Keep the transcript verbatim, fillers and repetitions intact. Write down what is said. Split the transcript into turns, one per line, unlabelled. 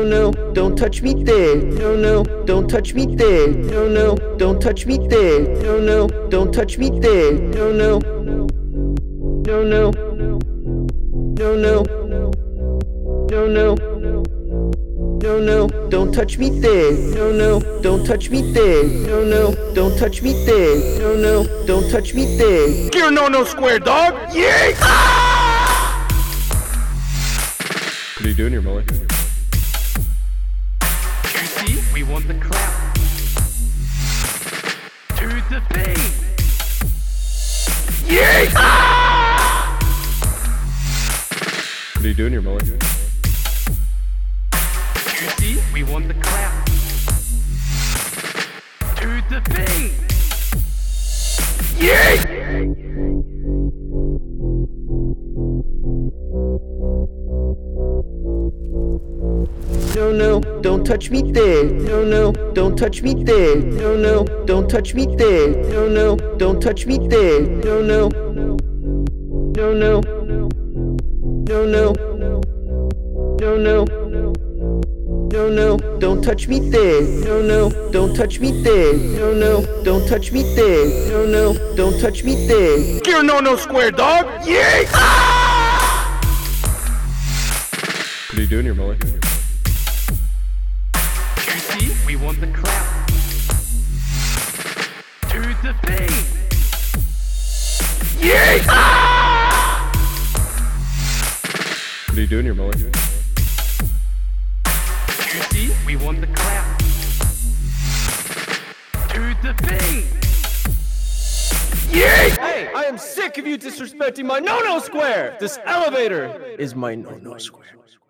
no, don't touch me there. No, no, don't touch me there. No, no, don't touch me there. No, no, don't touch me there. No, no, no, no, no, no, no, no, no, no, don't touch me there. No, no, don't touch me there. No, no, don't touch me there. No, no, don't touch me there.
You're no no square, dog. Yeet!
What are you doing here, Mully?
You see, we want the crowd to the beat. Yeet!
What are you doing here, Mully?
You see, we want the crowd to the beat. Yeet!
No, no, don't touch me there. No, no, don't touch me there. No, no, don't touch me there. No, no, don't touch me there. No, no, no, no, no, no, no, no, no, no, don't touch me there. No, no, don't touch me there. No, no, don't touch me there. No, no, don't touch me there.
You're no no square, dog. Yeet!
What are you doing here, Mully?
You see, we want the crowd to the beat. Yeet!
What are you doing here, Mully?
You see, we want the crowd to the beat. Yeet!
Hey, I am sick of you disrespecting my no-no square! This elevator is my no-no square.